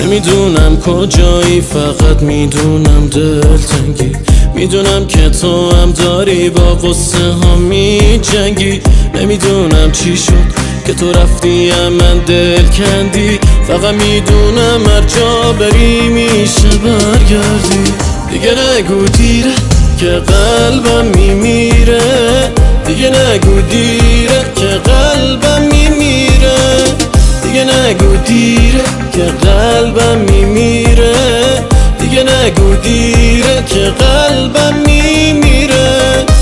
نمیدونم کجایی، فقط میدونم دلتنگی. میدونم که تو هم داری با قصه ها میجنگی. نمیدونم چی شد که تو رفتی من دل کندی. فقط میدونم هر جا بری میشه برگردی. دیگه نگو دیره که قلبم میمیره. دیگه نگو دیره که قلبم میمیره. دیگه نگو دیره که قلبم میمیره. دیگه نگو دیره که قلبم میمیره.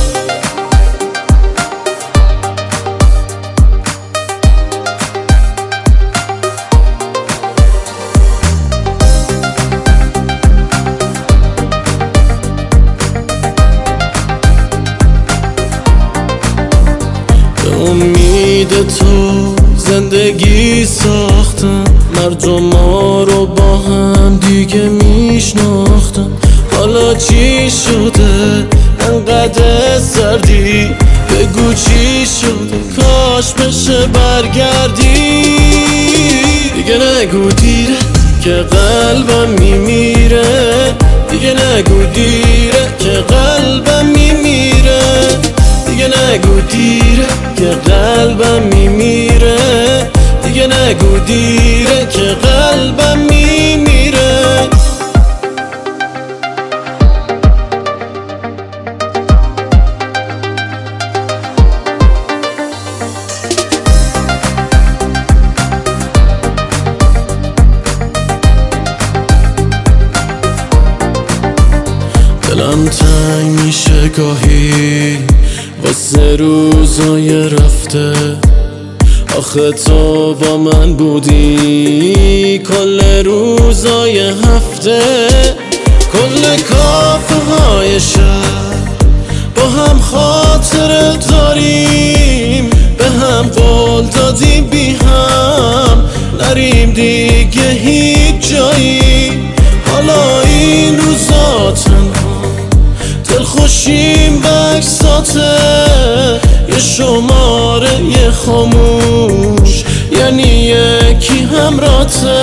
به امید تو زندگی ساختم، مردما رو با هم دیگه میشناختم. حالا چی شده انقدر سردی؟ بگو چی شده، کاش بشه برگردی. دیگه نگو دیره که قلبم میمیره. دیگه نگو دیره که قلبم میمیره. دیگه نگو دیره که قلبم میمیره. دیگه نگو دیره که قلبم میمیره. دلم تنگ میشه گاهی واسه روزای رفته. آخه تو با من بودی کل روزای هفته. کل کافه های شهر با هم خاطره داریم. به هم قول دادیم بی هم نریم دیگه هیچ جایی. حالا این روزا تنها دلخوشیم بکساته. یه شماره یه خاموش یعنی یکی همراته.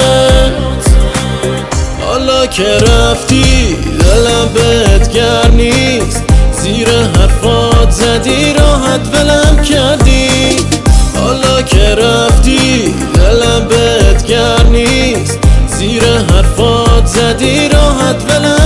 حالا که رفتی دلم بهت گرم نیست. زیر حرفات زدی راحت ولم کردی. حالا که رفتی دلم بهت گرم نیست. زیر حرفات زدی راحت ولم